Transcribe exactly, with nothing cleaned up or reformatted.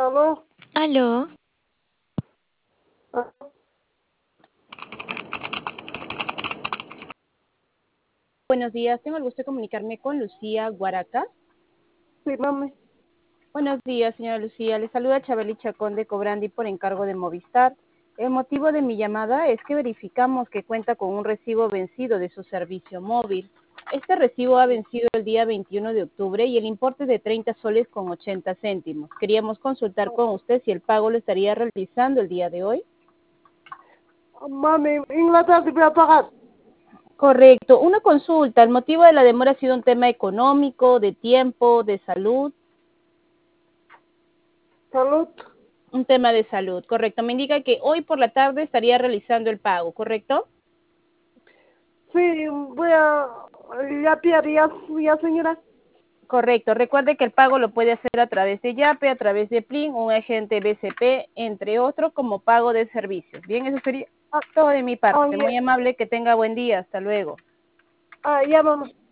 Aló. Aló. Ah, Buenos días, tengo el gusto de comunicarme con Lucía Guaraca. sí, mami. Buenos días, señora Lucía. Le saluda Chabeli Chacón de Cobrandi por encargo de Movistar. El motivo de mi llamada es que verificamos que cuenta con un recibo vencido de su servicio móvil. Este recibo ha vencido el día veintiuno de octubre y el importe es de treinta soles con ochenta céntimos. Queríamos consultar con usted si el pago lo estaría realizando el día de hoy. Mami, Inglaterra voy a pagar. Correcto. Una consulta. ¿El motivo de la demora ha sido un tema económico, de tiempo, de salud? Salud. Un tema de salud, correcto. Me indica que hoy por la tarde estaría realizando el pago, ¿correcto? Sí, voy a... Ya, Pierre, ya, ya, señora. Correcto. Recuerde que el pago lo puede hacer a través de Yape, a través de Plin, un agente B C P, entre otros, como pago de servicios. Bien, eso sería Ah, todo de mi ah, parte. ya, Muy amable, que tenga buen día. Hasta luego. ah, ya, mamá.